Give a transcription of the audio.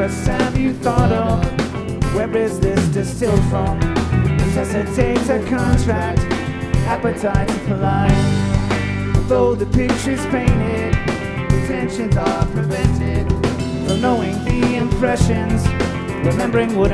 press have you thought of? Where is this distilled from? Necessitates a contract, appetite to polite. Though the picture's painted, intentions are prevented from knowing the impressions. Remembering wouldn't